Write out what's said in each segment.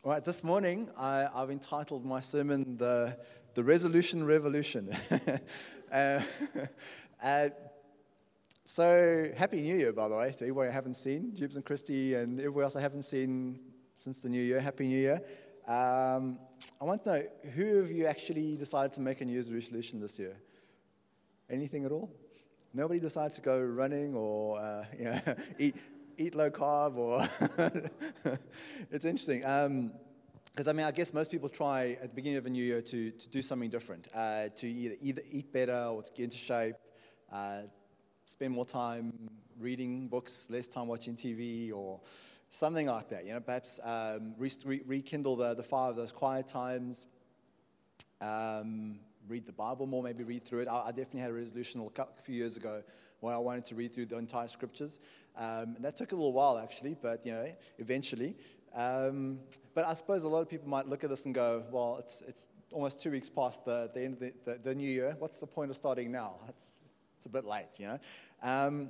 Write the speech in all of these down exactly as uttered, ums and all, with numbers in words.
All right, this morning I, I've entitled my sermon the the Resolution Revolution. uh, uh, so happy New Year, by the way, to everybody I haven't seen, Jubes and Christy, and everybody else I haven't seen since the New Year. Happy New Year. Um, I want to know, who of you actually decided to make a New Year's resolution this year? Anything at all? Nobody decided to go running or uh, you know, eat. Eat low carb, or it's interesting. Because, um, I mean, I guess most people try at the beginning of a new year to, to do something different, uh, to either, either eat better or to get into shape, uh, spend more time reading books, less time watching T V, or something like that. You know, perhaps um, re- rekindle the, the fire of those quiet times, um, read the Bible more, maybe read through it. I, I definitely had a resolution a few years ago where I wanted to read through the entire scriptures. Um, and that took a little while, actually, but, you know, eventually. Um, but I suppose a lot of people might look at this and go, well, it's it's almost two weeks past the, the end of the, the, the new year. What's the point of starting now? It's, it's a bit late, you know. Um,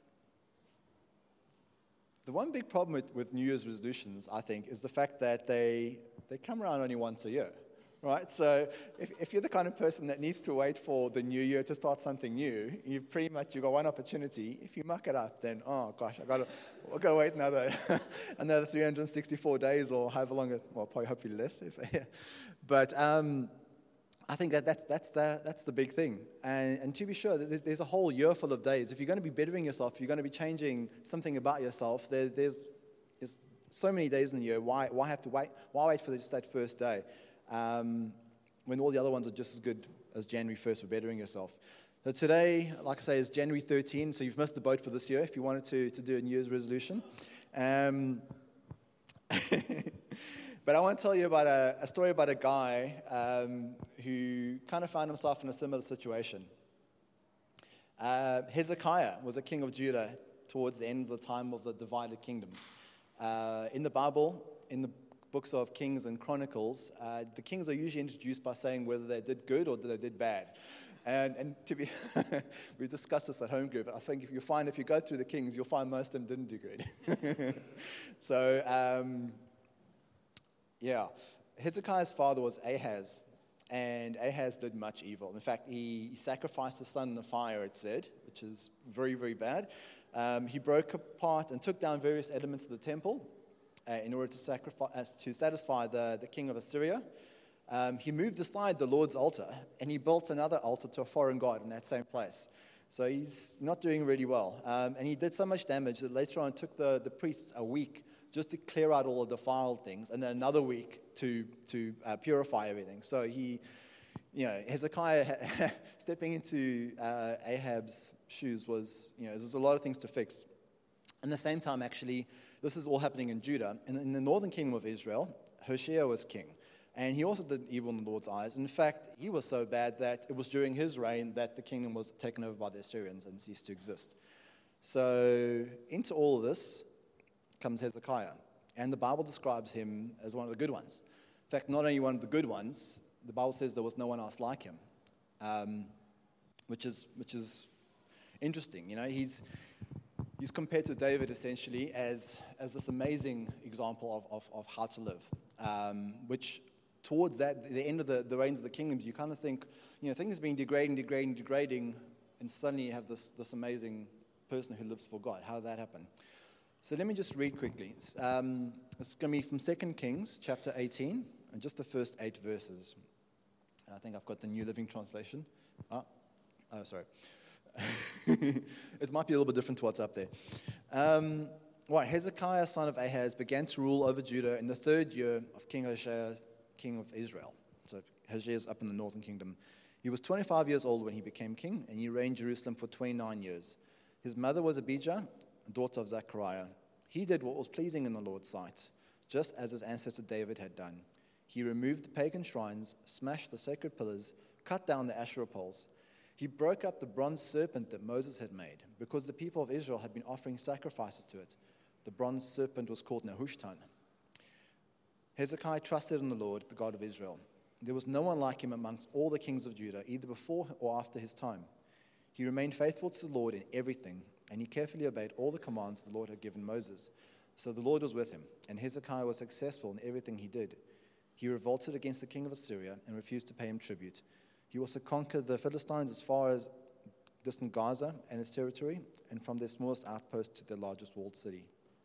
the one big problem with, with New Year's resolutions, I think, is the fact that they they come around only once a year. Right, so if, if you're the kind of person that needs to wait for the new year to start something new, you pretty much you got one opportunity. If you muck it up, then oh gosh, I got to, I got to wait another another three hundred sixty-four days or however long it, well, probably hopefully less. If, but um, I think that that's that's the that's the big thing. And, and to be sure, there's, there's a whole year full of days. If you're going to be bettering yourself, if you're going to be changing something about yourself, there, there's there's so many days in the year. Why why have to wait? Why wait for just that first day? Um, when all the other ones are just as good as January first for bettering yourself. So today, like I say, is January thirteenth, so you've missed the boat for this year if you wanted to, to do a New Year's resolution. Um, but I want to tell you about a, a story about a guy um, who kind of found himself in a similar situation. Uh, Hezekiah was a king of Judah towards the end of the time of the divided kingdoms. Uh, in the Bible, in the books of Kings and Chronicles, uh, the kings are usually introduced by saying whether they did good or they did bad. And, and to be, we've discussed this at home group. I think if you find, if you go through the kings, you'll find most of them didn't do good. so, um, yeah. Hezekiah's father was Ahaz, and Ahaz did much evil. In fact, he sacrificed his son in the fire, it said, which is very, very bad. Um, he broke apart and took down various elements of the temple, Uh, in order to, sacrifice, to satisfy the, the king of Assyria. Um, he moved aside the Lord's altar, and he built another altar to a foreign god in that same place. So he's not doing really well. Um, and he did so much damage that later on it took the, the priests a week just to clear out all the defiled things, and then another week to, to uh, purify everything. So he, you know, Hezekiah stepping into uh, Ahab's shoes was, you know, there's a lot of things to fix. At the same time, actually, this is all happening in Judah. And in the northern kingdom of Israel, Hoshea was king. And he also did evil in the Lord's eyes. In fact, he was so bad that it was during his reign that the kingdom was taken over by the Assyrians and ceased to exist. So into all of this comes Hezekiah. And the Bible describes him as one of the good ones. In fact, not only one of the good ones, the Bible says there was no one else like him, um, which is which is interesting. You know, he's... He's compared to David, essentially, as, as this amazing example of, of, of how to live, um, which towards that, the end of the, the reigns of the kingdoms, you kind of think, you know, things have been degrading, degrading, degrading, and suddenly you have this, this amazing person who lives for God. How did that happen? So let me just read quickly. Um, it's going to be from Second Kings, chapter eighteen, and just the first eight verses. I think I've got the New Living Translation. Oh, oh sorry. It might be a little bit different to what's up there. Um, right, Hezekiah, son of Ahaz, began to rule over Judah in the third year of King Hoshea, king of Israel. So Hoshea is up in the northern kingdom. He was twenty-five years old when he became king, and he reigned Jerusalem for twenty-nine years. His mother was Abijah, daughter of Zechariah. He did what was pleasing in the Lord's sight, just as his ancestor David had done. He removed the pagan shrines, smashed the sacred pillars, cut down the Asherah poles. He broke up the bronze serpent that Moses had made, because the people of Israel had been offering sacrifices to it. The bronze serpent was called Nehushtan. Hezekiah trusted in the Lord, the God of Israel. There was no one like him amongst all the kings of Judah, either before or after his time. He remained faithful to the Lord in everything, and he carefully obeyed all the commands the Lord had given Moses. So the Lord was with him, and Hezekiah was successful in everything he did. He revolted against the king of Assyria and refused to pay him tribute. He also conquered the Philistines as far as distant Gaza and its territory, and from their smallest outpost to their largest walled city.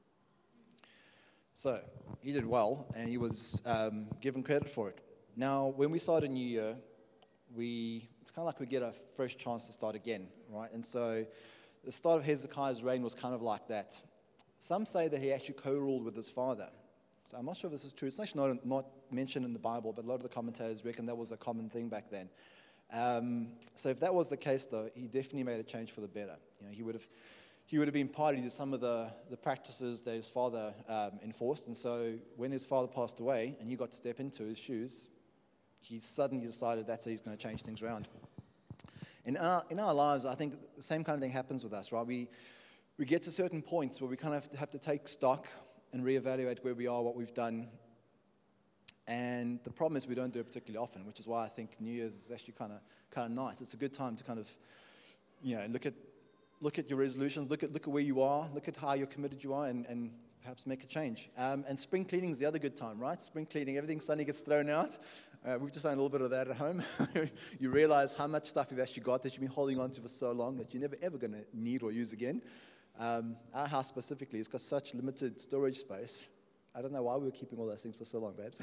So he did well, and he was um, given credit for it. Now, when we start a new year, we it's kind of like we get a fresh chance to start again, right? And so the start of Hezekiah's reign was kind of like that. Some say that he actually co-ruled with his father. So I'm not sure if this is true. It's actually not, not mentioned in the Bible, but a lot of the commentators reckon that was a common thing back then. Um, so if that was the case, though, he definitely made a change for the better. You know, he would have he would have been party to some of the, the practices that his father um, enforced. And so when his father passed away and he got to step into his shoes, he suddenly decided that's how he's going to change things around. In our, in our lives, I think the same kind of thing happens with us, right? We, we get to certain points where we kind of have to take stock and reevaluate where we are, what we've done. And the problem is we don't do it particularly often, which is why I think New Year's is actually kind of kind of nice. It's a good time to kind of, you know, look at look at your resolutions, look at look at where you are, look at how you're committed you are, and, and perhaps make a change. Um, and spring cleaning is the other good time, right? Spring cleaning, everything suddenly gets thrown out. Uh, we've just done a little bit of that at home. You realize how much stuff you've actually got that you've been holding on to for so long that you're never ever going to need or use again. Um, our house specifically has got such limited storage space. I don't know why we were keeping all those things for so long, babes.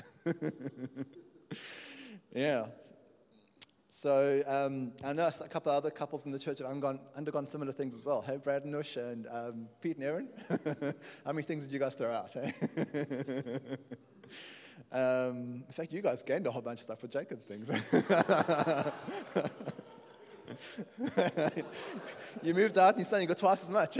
Yeah. So um, I know a couple of other couples in the church have undergone, undergone similar things as well. Hey, Brad and Nush and um, Pete and Aaron. How many things did you guys throw out? Hey? um, in fact, you guys gained a whole bunch of stuff with Jacob's things. You moved out and you suddenly got twice as much.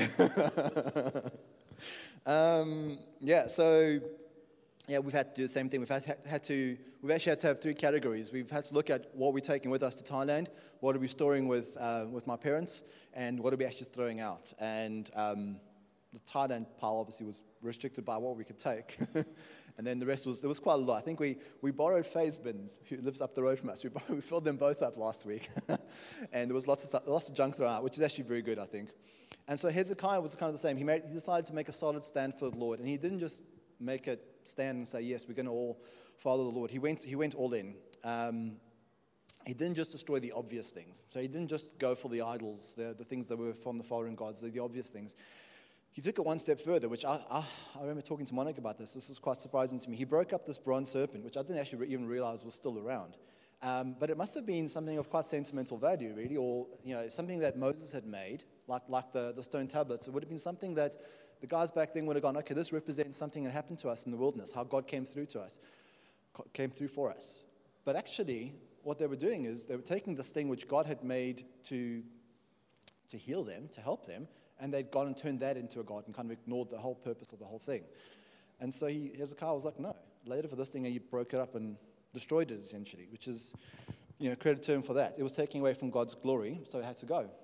um, yeah, so yeah, we've had to do the same thing. We've had, had to, we've actually had to have three categories. We've had to look at what we're taking with us to Thailand, what are we storing with uh, with my parents, and what are we actually throwing out. And um, the Thailand pile obviously was restricted by what we could take. And then the rest was, there was quite a lot. I think we, we borrowed Faye's bins, who lives up the road from us. We, borrowed, we filled them both up last week. And there was lots of, lots of junk thrown out, which is actually very good, I think. And so Hezekiah was kind of the same. He, made, he decided to make a solid stand for the Lord. And he didn't just make a stand and say, yes, we're going to all follow the Lord. He went, he went all in. Um, he didn't just destroy the obvious things. So he didn't just go for the idols, the, the things that were from the foreign gods, the, the obvious things. He took it one step further, which I, I, I remember talking to Monica about this. This was quite surprising to me. He broke up this bronze serpent, which I didn't actually even realize was still around. Um, but it must have been something of quite sentimental value, really, or you know, something that Moses had made, like, like the, the stone tablets. It would have been something that the guys back then would have gone, okay, this represents something that happened to us in the wilderness, how God came through to us, came through for us. But actually, what they were doing is they were taking this thing which God had made to, to heal them, to help them, and they'd gone and turned that into a god and kind of ignored the whole purpose of the whole thing. And so he, Hezekiah was like, no, later for this thing, and he broke it up and destroyed it, essentially, which is, you know, credit to him for that. It was taking away from God's glory, so it had to go.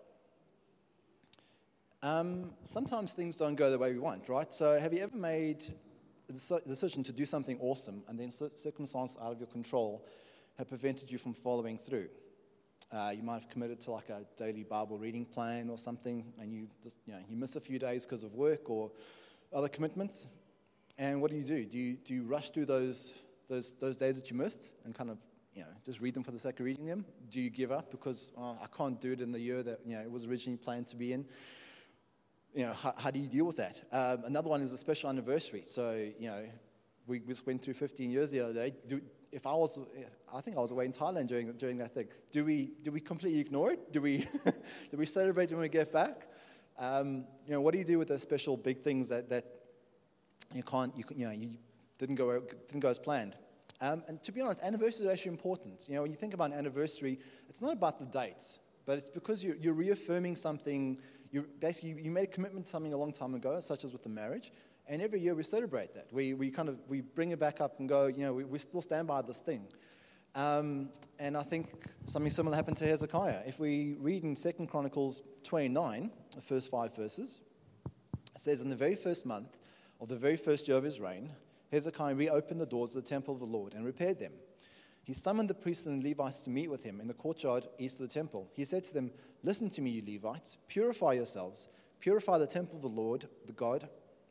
Um, sometimes things don't go the way we want, right? So have you ever made a decision to do something awesome, and then circumstances out of your control have prevented you from following through? Uh, you might have committed to like a daily Bible reading plan or something, and you just, you know, you miss a few days because of work or other commitments. And what do you do? Do you do you rush through those those those days that you missed and kind of, you know, just read them for the sake of reading them? Do you give up because oh, I can't do it in the year that, you know, it was originally planned to be in? You know, how, how do you deal with that? Um, another one is a special anniversary. So, you know, we just went through fifteen years the other day. Do, if I was, I think I was away in Thailand during during that thing. Do we do we completely ignore it? Do we do we celebrate when we get back? Um, you know, what do you do with those special big things that, that you can't you you know you didn't go didn't go as planned? Um, and to be honest, anniversaries are actually important. You know, when you think about an anniversary, it's not about the dates, but it's because you're, you're reaffirming something. You basically you made a commitment to something a long time ago, such as with the marriage. And every year we celebrate that. We we kind of we bring it back up and go, you know, we, we still stand by this thing. Um, and I think something similar happened to Hezekiah. If we read in Second Chronicles twenty-nine, the first five verses, it says, in the very first month of the very first year of his reign, Hezekiah reopened the doors of the temple of the Lord and repaired them. He summoned the priests and Levites to meet with him in the courtyard east of the temple. He said to them, listen to me, you Levites, purify yourselves, purify the temple of the Lord, the God,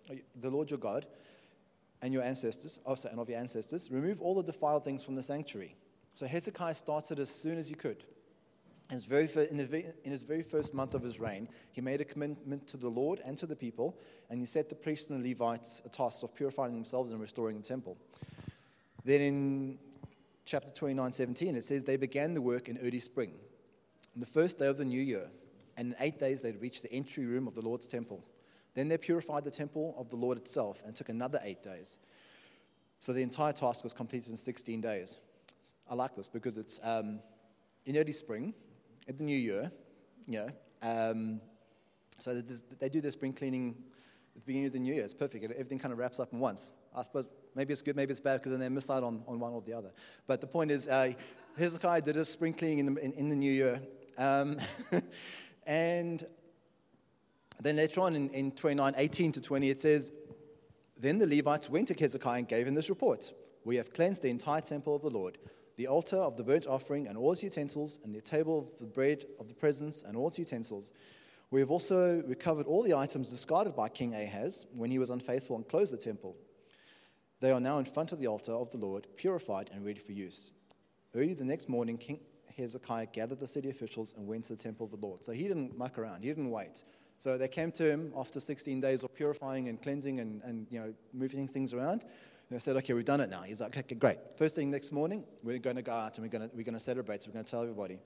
the Lord your God, and your ancestors, oh, sorry, and of your ancestors, remove all the defiled things from the sanctuary. So Hezekiah started as soon as he could. In his, very fir- in, his, in his very first month of his reign, he made a commitment to the Lord and to the people, and he set the priests and the Levites a task of purifying themselves and restoring the temple. Then in chapter twenty-nine, seventeen, it says, they began the work in early spring, on the first day of the new year, and in eight days they reached the entry room of the Lord's temple. Then they purified the temple of the Lord itself, and took another eight days. So the entire task was completed in sixteen days. I like this because it's um, in early spring, at the new year, you know, um, so they do their spring cleaning at the beginning of the new year. It's perfect. Everything kind of wraps up in once. I suppose maybe it's good, maybe it's bad, because then they miss out on, on one or the other. But the point is, uh, Hezekiah did his spring cleaning in the, in, in the new year. Um, and then later on in, in twenty-nine, eighteen to twenty, it says, then the Levites went to Hezekiah and gave him this report. We have cleansed the entire temple of the Lord, the altar of the burnt offering and all its utensils, and the table of the bread of the presence and all its utensils. We have also recovered all the items discarded by King Ahaz when he was unfaithful and closed the temple. They are now in front of the altar of the Lord, purified and ready for use. Early the next morning, King Hezekiah gathered the city officials and went to the temple of the Lord. So he didn't muck around. He didn't wait. So they came to him after sixteen days of purifying and cleansing and, and you know moving things around. They said, okay, we've done it now. He's like, okay, great. First thing next morning, we're going to go out and we're going to, we're going to celebrate. So we're going to tell everybody.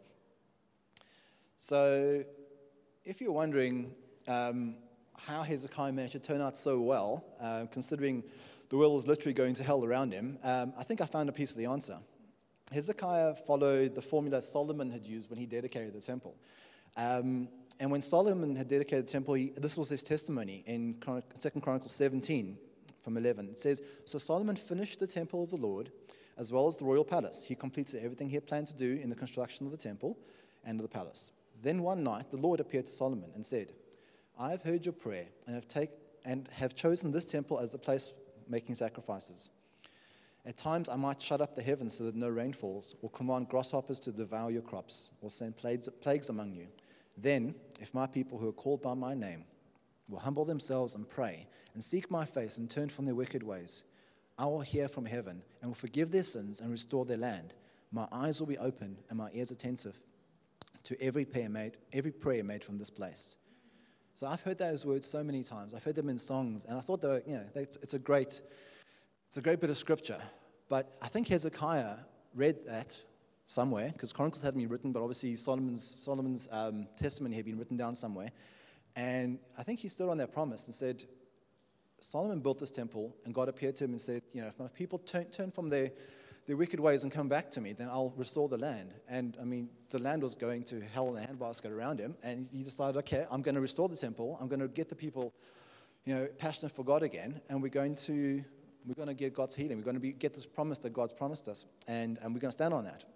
So if you're wondering um, how Hezekiah managed to turn out so well, uh, considering the world was literally going to hell around him, um, I think I found a piece of the answer. Hezekiah followed the formula Solomon had used when he dedicated the temple. Um, and when Solomon had dedicated the temple, he, this was his testimony in Second Chronicles seventeen. From eleven, it says, so Solomon finished the temple of the Lord, as well as the royal palace. He completed everything he had planned to do in the construction of the temple and of the palace. Then one night, the Lord appeared to Solomon and said, I have heard your prayer and have, take, and have chosen this temple as the place making sacrifices. At times, I might shut up the heavens so that no rain falls, or command grasshoppers to devour your crops, or send plagues, plagues among you. Then, if my people who are called by my name will humble themselves and pray, and seek my face and turn from their wicked ways, I will hear from heaven and will forgive their sins and restore their land. My eyes will be open and my ears attentive to every prayer made, every prayer made from this place. So I've heard those words so many times. I've heard them in songs, and I thought they were, you know, it's, it's a great, it's a great bit of scripture. But I think Hezekiah read that somewhere, because Chronicles hadn't been written, but obviously Solomon's Solomon's um, testimony had been written down somewhere. And I think he stood on that promise and said, Solomon built this temple, and God appeared to him and said, you know, if my people turn, turn from their, their wicked ways and come back to me, then I'll restore the land. And, I mean, the land was going to hell in a handbasket around him, and he decided, okay, I'm going to restore the temple. I'm going to get the people, you know, passionate for God again, and we're going to we're going to get God's healing. We're going to be, get this promise that God's promised us, and, and we're going to stand on that.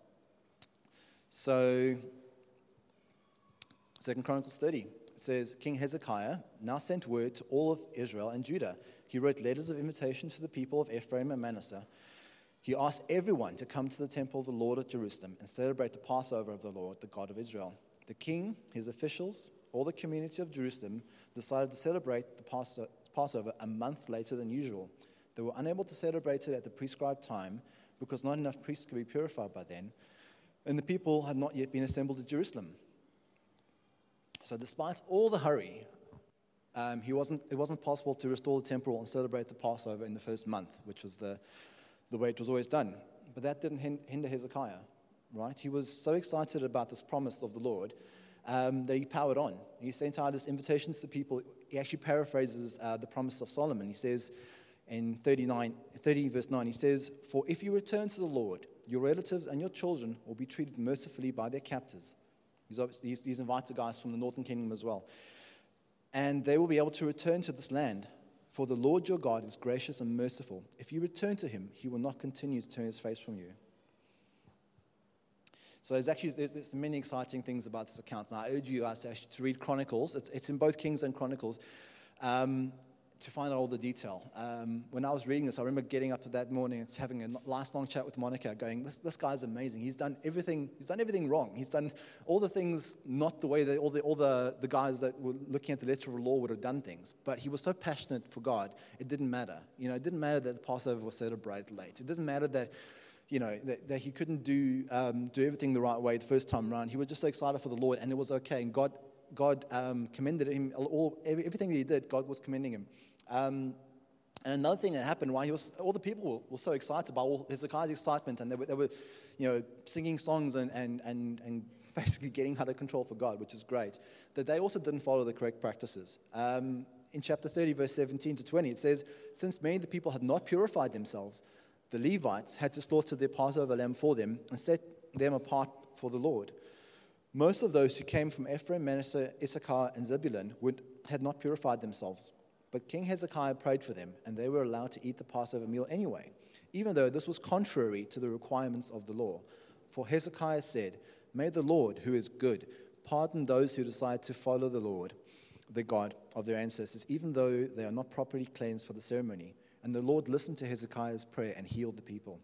So, Second Chronicles thirty. It says, King Hezekiah now sent word to all of Israel and Judah. He wrote letters of invitation to the people of Ephraim and Manasseh. He asked everyone to come to the temple of the Lord at Jerusalem and celebrate the Passover of the Lord, the God of Israel. The king, his officials, all the community of Jerusalem decided to celebrate the Passover a month later than usual. They were unable to celebrate it at the prescribed time because not enough priests could be purified by then, and the people had not yet been assembled at Jerusalem. So despite all the hurry, um, he wasn't, it wasn't possible to restore the temple and celebrate the Passover in the first month, which was the, the way it was always done. But that didn't hinder Hezekiah, right? He was so excited about this promise of the Lord um, that he powered on. He sent out his invitations to people. He actually paraphrases uh, the promise of Solomon. He says in thirty-nine, thirty verse nine, he says, for if you return to the Lord, your relatives and your children will be treated mercifully by their captors. He's, obviously, he's, he's invited guys from the northern kingdom as well. And they will be able to return to this land. For the Lord your God is gracious and merciful. If you return to him, he will not continue to turn his face from you. So there's actually there's, there's many exciting things about this account. And I urge you guys to, actually, to read Chronicles. It's, it's in both Kings and Chronicles. Um, to find out all the detail. Um, when I was reading this, I remember getting up that morning and having a last long chat with Monica, going, "This this guy's amazing. He's done everything. He's done everything wrong. He's done all the things not the way that all the all the, the guys that were looking at the letter of the law would have done things. But he was so passionate for God, it didn't matter. You know, it didn't matter that the Passover was celebrated late. It didn't matter that." You know, that, that he couldn't do um, do everything the right way the first time around. He was just so excited for the Lord, and it was okay. And God, God um, commended him. All everything that he did, God was commending him. Um, and another thing that happened, why he was, all the people were, were so excited about all Hezekiah's excitement, and they were, they were, you know, singing songs and and and and basically getting out of control for God, which is great. That they also didn't follow the correct practices. Um, in chapter thirty, verse seventeen to twenty, it says, "Since many of the people had not purified themselves, the Levites had to slaughter their Passover lamb for them and set them apart for the Lord. Most of those who came from Ephraim, Manasseh, Issachar, and Zebulun would, had not purified themselves. But King Hezekiah prayed for them, and they were allowed to eat the Passover meal anyway, even though this was contrary to the requirements of the law. For Hezekiah said, 'May the Lord, who is good, pardon those who decide to follow the Lord, the God of their ancestors, even though they are not properly cleansed for the ceremony.' And the Lord listened to Hezekiah's prayer and healed the people."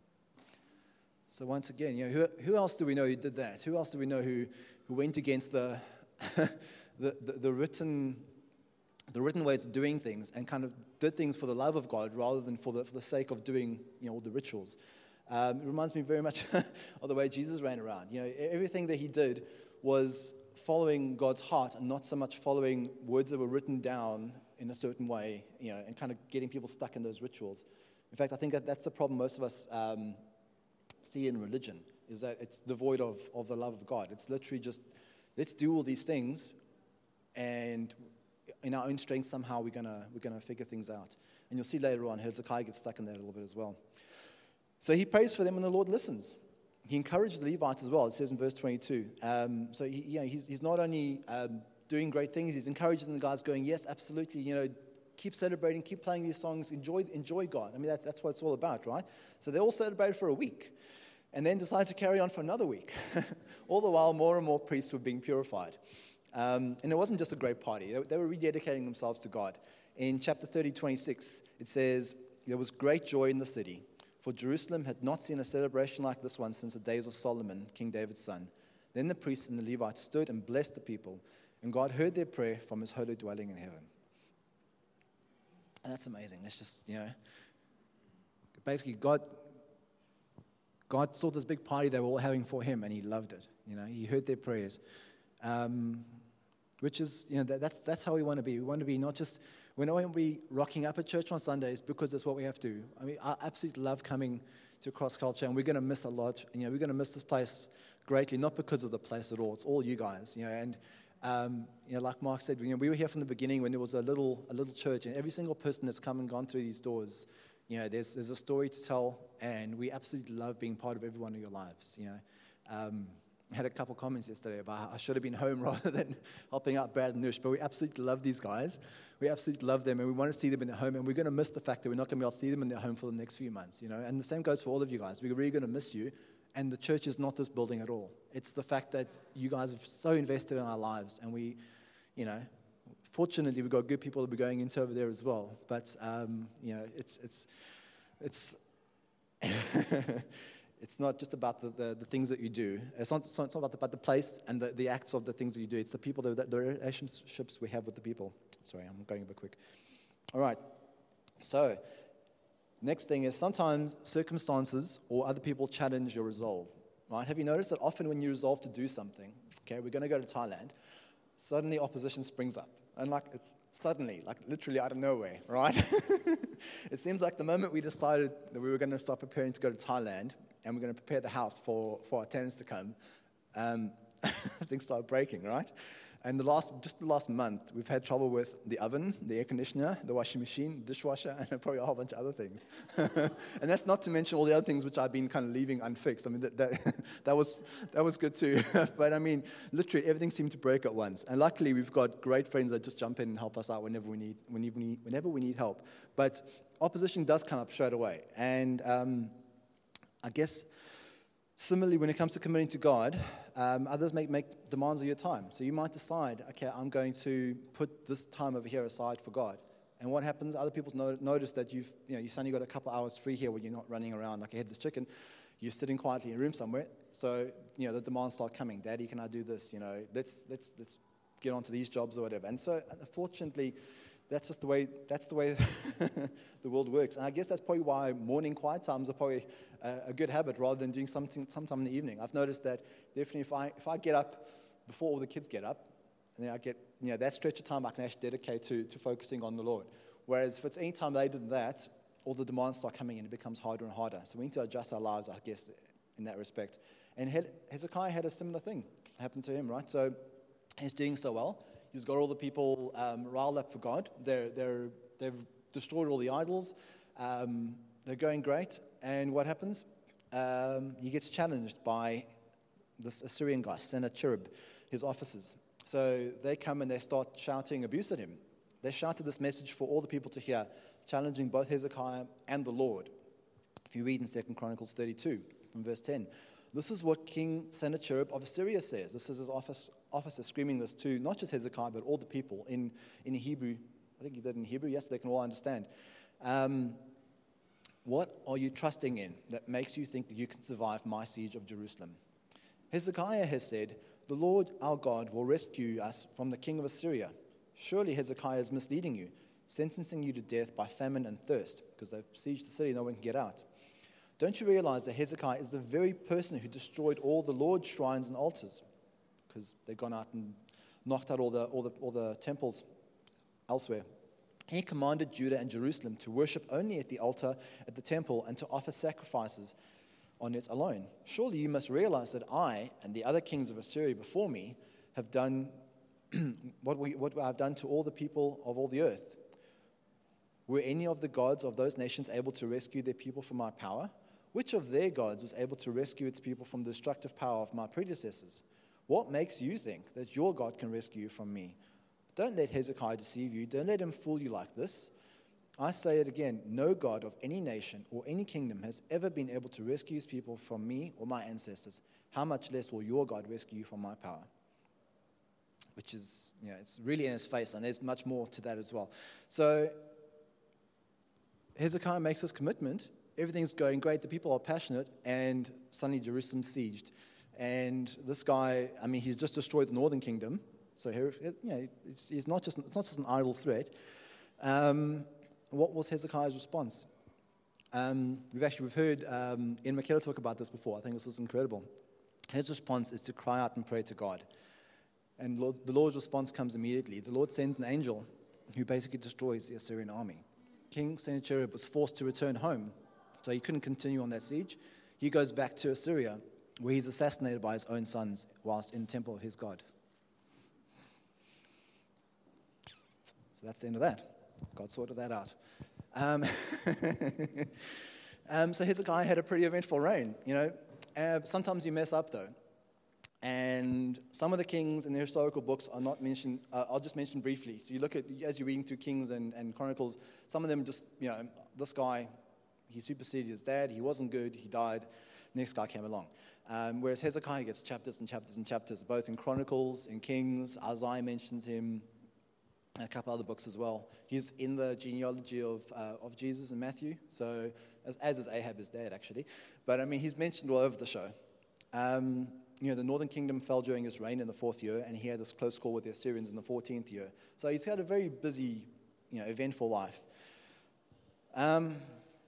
So once again, you know, who, who else do we know who did that? Who else do we know who, who went against the, the, the the written the written ways of doing things and kind of did things for the love of God rather than for the for the sake of doing, you know, all the rituals? Um, it reminds me very much of the way Jesus ran around. You know, everything that he did was following God's heart and not so much following words that were written down in a certain way, you know, and kind of getting people stuck in those rituals. In fact, I think that that's the problem most of us um, see in religion, is that it's devoid of, of the love of God. It's literally just, let's do all these things, and in our own strength, somehow we're gonna we're gonna figure things out. And you'll see later on, Hezekiah gets stuck in that a little bit as well. So he prays for them, and the Lord listens. He encouraged the Levites as well. It says in verse twenty-two. Um, so he, you know, he's he's not only um, doing great things, he's encouraging the guys, going, "Yes, absolutely. You know, keep celebrating, keep playing these songs, enjoy enjoy God." I mean, that, that's what it's all about, right? So they all celebrated for a week, and then decided to carry on for another week. All the while, more and more priests were being purified. Um, and it wasn't just a great party. They, they were rededicating themselves to God. In chapter thirty, twenty-six, it says, "There was great joy in the city, for Jerusalem had not seen a celebration like this one since the days of Solomon, King David's son. Then the priests and the Levites stood and blessed the people, and God heard their prayer from his holy dwelling in heaven." And that's amazing. It's just, you know, basically God, God saw this big party they were all having for him, and he loved it. You know, he heard their prayers, um, which is, you know, that, that's that's how we want to be. We want to be not just, we don't want to be rocking up at church on Sundays because that's what we have to do. I mean, I absolutely love coming to Cross Culture, and we're going to miss a lot. You know, we're going to miss this place greatly, not because of the place at all. It's all you guys, you know, and Um, you know, like Mark said, you know, we were here from the beginning when there was a little, a little church, and every single person that's come and gone through these doors, you know, there's, there's a story to tell, and we absolutely love being part of every one of your lives. You know, um, I had a couple comments yesterday about how I should have been home rather than helping out Brad and Nush, but we absolutely love these guys. We absolutely love them, and we want to see them in their home, and we're going to miss the fact that we're not going to be able to see them in their home for the next few months. You know, and the same goes for all of you guys. We're really going to miss you. And the church is not this building at all. It's the fact that you guys have so invested in our lives, and we, you know, fortunately we've got good people that we're going into over there as well. But um, you know, it's it's it's it's not just about the, the, the things that you do. It's not, it's not about, the, about the place and the, the acts of the things that you do. It's the people, the, the relationships we have with the people. Sorry, I'm going a bit quick. All right. So next thing is sometimes circumstances or other people challenge your resolve, right? Have you noticed that often when you resolve to do something, okay, we're going to go to Thailand, suddenly opposition springs up. And like it's suddenly, like literally out of nowhere, right? It seems like the moment we decided that we were going to start preparing to go to Thailand and we're going to prepare the house for, for our tenants to come, um, things started breaking, right? And the last, just the last month, we've had trouble with the oven, the air conditioner, the washing machine, dishwasher, and probably a whole bunch of other things. And that's not to mention all the other things which I've been kind of leaving unfixed. I mean, that that, that was that was good too. But I mean, literally everything seemed to break at once. And luckily, we've got great friends that just jump in and help us out whenever we need whenever we need, whenever we need help. But opposition does come up straight away. And um, I guess similarly, when it comes to committing to God, um, others make, make demands of your time. So you might decide, okay, I'm going to put this time over here aside for God. And what happens? Other people no- notice that you've, you know, you suddenly got a couple hours free here where you're not running around like a headless chicken. You're sitting quietly in a room somewhere. So, you know, the demands start coming. Daddy, can I do this? You know, let's let's let's get onto these jobs or whatever. And so, unfortunately, that's just the way that's the way the world works. And I guess that's probably why morning quiet times are probably a, a good habit rather than doing something sometime in the evening. I've noticed that definitely if I if I get up before all the kids get up, and then I get, you know, that stretch of time I can actually dedicate to, to focusing on the Lord. Whereas if it's any time later than that, all the demands start coming in, it becomes harder and harder. So we need to adjust our lives, I guess, in that respect. And Hezekiah had a similar thing happen to him, right? So he's doing so well. He's got all the people um, riled up for God. They're, they're, they've destroyed all the idols. Um, they're going great. And what happens? Um, he gets challenged by this Assyrian guy, Sennacherib, his officers. So they come and they start shouting abuse at him. They shouted this message for all the people to hear, challenging both Hezekiah and the Lord. If you read in Second Chronicles thirty-two, from verse ten, this is what King Sennacherib of Assyria says. This is his office, officer screaming this to not just Hezekiah, but all the people in, in Hebrew. I think he did in Hebrew, yes, they can all understand. Um, what are you trusting in that makes you think that you can survive my siege of Jerusalem? Hezekiah has said, the Lord our God will rescue us from the king of Assyria. Surely Hezekiah is misleading you, sentencing you to death by famine and thirst, because they've besieged the city, no one can get out. Don't you realize that Hezekiah is the very person who destroyed all the Lord's shrines and altars? Because they've gone out and knocked out all the, all the, all the temples elsewhere. He commanded Judah and Jerusalem to worship only at the altar at the temple and to offer sacrifices on it alone. Surely you must realize that I and the other kings of Assyria before me have done what, we, what I've done to all the people of all the earth. Were any of the gods of those nations able to rescue their people from my power? Which of their gods was able to rescue its people from the destructive power of my predecessors? What makes you think that your God can rescue you from me? Don't let Hezekiah deceive you. Don't let him fool you like this. I say it again, no God of any nation or any kingdom has ever been able to rescue his people from me or my ancestors. How much less will your God rescue you from my power? Which is, you know, it's really in his face, and there's much more to that as well. So Hezekiah makes this commitment. Everything's going great. The people are passionate, and suddenly Jerusalem's sieged. And this guy, I mean, he's just destroyed the northern kingdom. So here, you know, it's, it's not just it's not just an idle threat. Um, what was Hezekiah's response? Um, we've actually we've heard um, Ian McKellar talk about this before. I think this was incredible. His response is to cry out and pray to God. And Lord, the Lord's response comes immediately. The Lord sends an angel who basically destroys the Assyrian army. King Sennacherib was forced to return home, so he couldn't continue on that siege. He goes back to Assyria, where he's assassinated by his own sons whilst in the temple of his God. So that's the end of that. God sorted that out. Um, um, so Hezekiah had a pretty eventful reign. You know, uh, sometimes you mess up though, and some of the kings in the historical books are not mentioned. Uh, I'll just mention briefly. So you look at as you're reading through Kings and, and Chronicles. Some of them just, you know, this guy, he superseded his dad. He wasn't good. He died. Next guy came along. Um, whereas Hezekiah gets chapters and chapters and chapters, both in Chronicles, in Kings. Isaiah mentions him. A couple other books as well. He's in the genealogy of uh, of Jesus in Matthew, so as, as is Ahab, his dad, actually. But I mean, he's mentioned all over the show. Um, you know, the northern kingdom fell during his reign in the fourth year, and he had this close call with the Assyrians in the fourteenth year. So he's had a very busy, you know, eventful life. Um,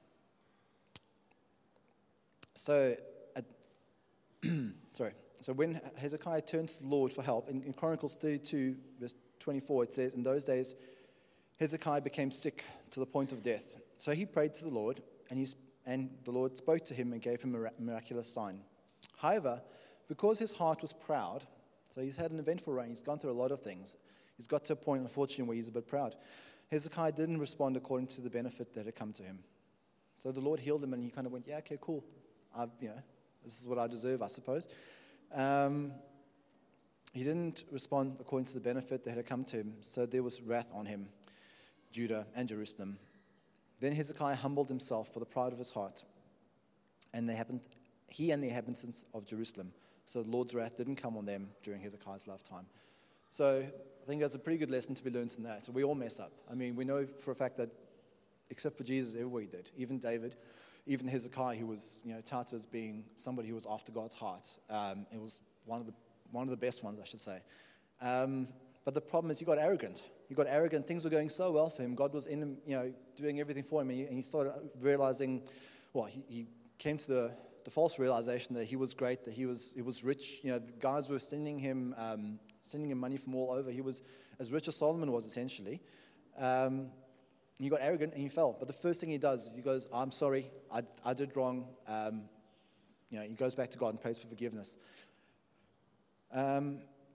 so, at, sorry. So when Hezekiah turned to the Lord for help, in, in Chronicles thirty-two, verse twenty-four, it says, in those days, Hezekiah became sick to the point of death. So he prayed to the Lord, and, he's, and the Lord spoke to him and gave him a miraculous sign. However, because his heart was proud, so he's had an eventful reign, he's gone through a lot of things. He's got to a point, unfortunately, where he's a bit proud. Hezekiah didn't respond according to the benefit that had come to him. So the Lord healed him, and he kind of went, yeah, okay, cool. I've, you know, this is what I deserve, I suppose. Um, he didn't respond according to the benefit that had come to him, so there was wrath on him, Judah and Jerusalem. Then Hezekiah humbled himself for the pride of his heart, and they happened, he and the inhabitants of Jerusalem. So the Lord's wrath didn't come on them during Hezekiah's lifetime. So I think that's a pretty good lesson to be learned in that. So we all mess up. I mean, we know for a fact that except for Jesus, everybody did. Even David, even Hezekiah, who was, you know, touted as being somebody who was after God's heart. Um, it was one of the one of the best ones, I should say. Um, but the problem is he got arrogant. He got arrogant. Things were going so well for him. God was in him, you know, doing everything for him. And he, and he started realizing, well, he, he came to the, the false realization that he was great, that he was he was rich. You know, the guys were sending him um, sending him money from all over. He was as rich as Solomon was, essentially. Um, he got arrogant and he fell. But the first thing he does is he goes, I'm sorry, I, I did wrong. Um, you know, he goes back to God and prays for forgiveness. Um,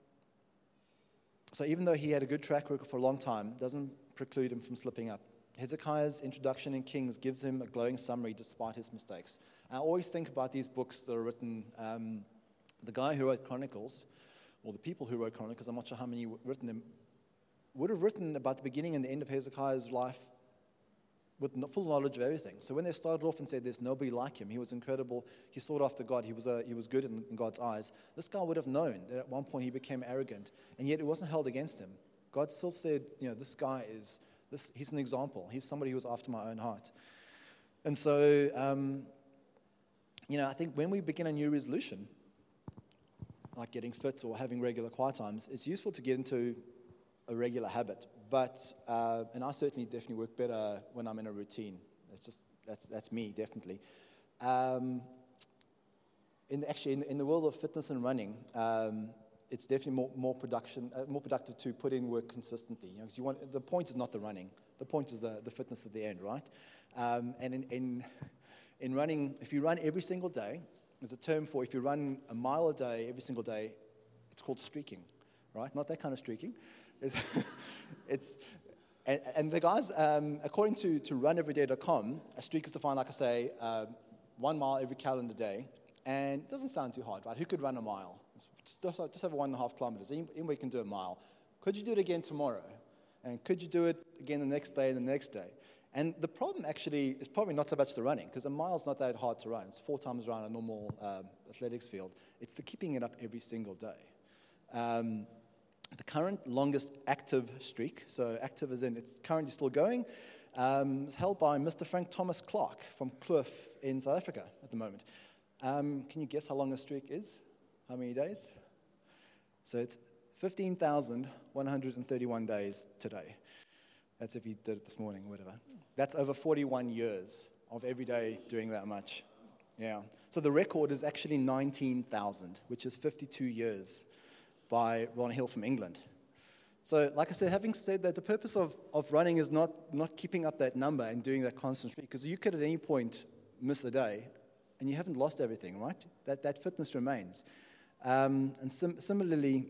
so even though he had a good track record for a long time, doesn't preclude him from slipping up. Hezekiah's introduction in Kings gives him a glowing summary despite his mistakes. I always think about these books that are written, um, the guy who wrote Chronicles, or the people who wrote Chronicles, I'm not sure how many written them, would have written about the beginning and the end of Hezekiah's life with full knowledge of everything. So when they started off and said there's nobody like him, he was incredible, he sought after God, he was a, he was good in, in God's eyes, this guy would have known that at one point he became arrogant, and yet it wasn't held against him. God still said, you know, this guy is, this, he's an example. He's somebody who was after my own heart. And so, um, you know, I think when we begin a new resolution, like getting fit or having regular quiet times, it's useful to get into a regular habit. But, uh, and I certainly definitely work better when I'm in a routine. It's just, that's that's me, definitely. Um, in the, actually, in, in the world of fitness and running, um, it's definitely more more production, uh, more productive to put in work consistently. You know, 'cause you want, the point is not the running. The point is the, the fitness at the end, right? Um, and in, in in running, if you run every single day, there's a term for if you run a mile a day every single day, it's called streaking, right? Not that kind of streaking. It's, it's and, and the guys, um, according to, to run every day dot com, a streak is defined, like I say, uh, one mile every calendar day. And it doesn't sound too hard, right? Who could run a mile? It's just, just over one and a half kilometers. Anybody can do a mile. Could you do it again tomorrow? And could you do it again the next day and the next day? And the problem actually is probably not so much the running, because a mile's not that hard to run. It's four times around a normal um, athletics field. It's the keeping it up every single day. Um, The current longest active streak, so active as in it's currently still going, um, is held by Mister Frank Thomas Clark from Kloof in South Africa at the moment. Um, can you guess how long the streak is? How many days? So it's fifteen thousand one hundred thirty-one days today. That's if you did it this morning or whatever. That's over forty-one years of every day doing that much. Yeah. So the record is actually nineteen thousand, which is fifty-two years. By Ron Hill from England. So, like I said, having said that, the purpose of, of running is not, not keeping up that number and doing that constant streak, because you could at any point miss a day, and you haven't lost everything, right? That that fitness remains. Um, and sim- similarly,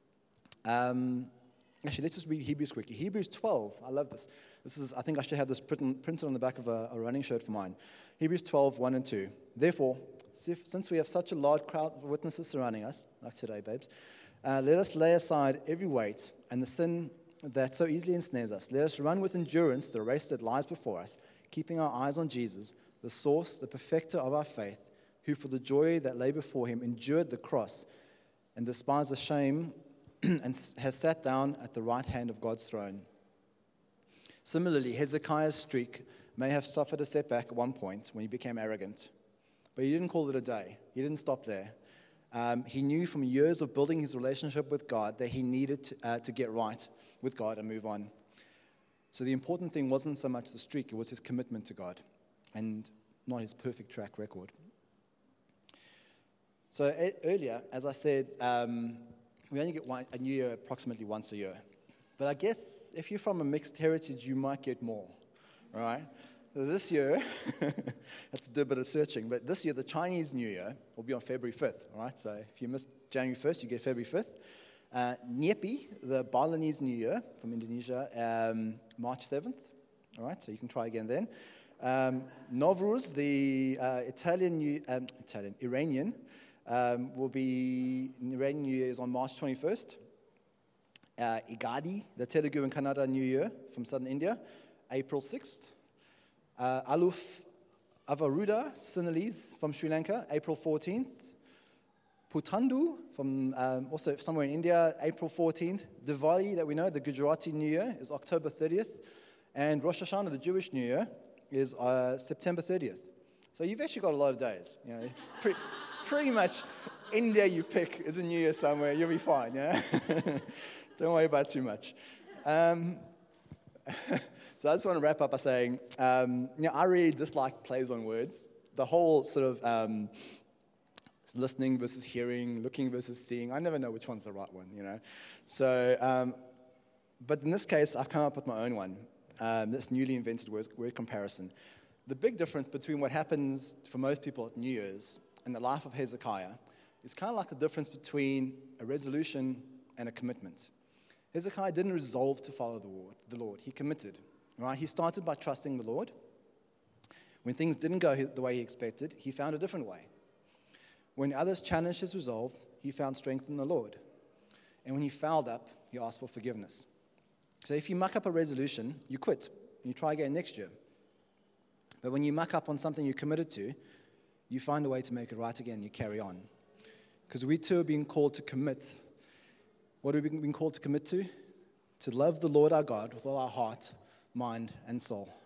um, actually, let's just read Hebrews quickly. Hebrews twelve, I love this. This is, I think I should have this printed, printed on the back of a, a running shirt for mine. Hebrews twelve, one and two. Therefore, since we have such a large crowd of witnesses surrounding us, like today, babes, Uh, let us lay aside every weight and the sin that so easily ensnares us. Let us run with endurance the race that lies before us, keeping our eyes on Jesus, the source, the perfecter of our faith, who for the joy that lay before him endured the cross and despised the shame and has sat down at the right hand of God's throne. Similarly, Hezekiah's streak may have suffered a setback at one point when he became arrogant, but he didn't call it a day. He didn't stop there. Um, he knew from years of building his relationship with God that he needed to, uh, to get right with God and move on. So the important thing wasn't so much the streak, it was his commitment to God and not his perfect track record. So a- earlier, as I said, um, we only get one, a new year approximately once a year. But I guess if you're from a mixed heritage, you might get more, all right? This year, had to do a bit of searching, but this year the Chinese New Year will be on February fifth, all right? So if you missed January first, you get February fifth. Uh, Nyepi, the Balinese New Year from Indonesia, um, March seventh, all right? So you can try again then. Um, Nowruz, the uh, Italian, New, um, Italian, Iranian, um, will be, Iranian New Year is on March twenty-first. Uh, Igadi, the Telugu and Kannada New Year from southern India, April sixth. Uh, Aluf Avaruda Sinhalese from Sri Lanka, April fourteenth. Putandu, from um, also somewhere in India, April fourteenth. Diwali, that we know, the Gujarati New Year, is October thirtieth. And Rosh Hashanah, the Jewish New Year, is uh, September thirtieth. So you've actually got a lot of days. You know, pretty, pretty much any day you pick is a New Year somewhere, you'll be fine, yeah? Don't worry about it too much. Um, so I just want to wrap up by saying, um, you know, I really dislike plays on words. The whole sort of um, listening versus hearing, looking versus seeing, I never know which one's the right one, you know? So, um, but in this case, I've come up with my own one, um, this newly invented word, word comparison. The big difference between what happens for most people at New Year's and the life of Hezekiah is kind of like the difference between a resolution and a commitment. Hezekiah didn't resolve to follow the Lord. The Lord. He committed. Right? He started by trusting the Lord. When things didn't go the way he expected, he found a different way. When others challenged his resolve, he found strength in the Lord. And when he fouled up, he asked for forgiveness. So if you muck up a resolution, you quit. And you try again next year. But when you muck up on something you're committed to, you find a way to make it right again, you carry on. Because we too are being called to commit. What are we being called to commit to? To love the Lord our God with all our heart, mind, and soul.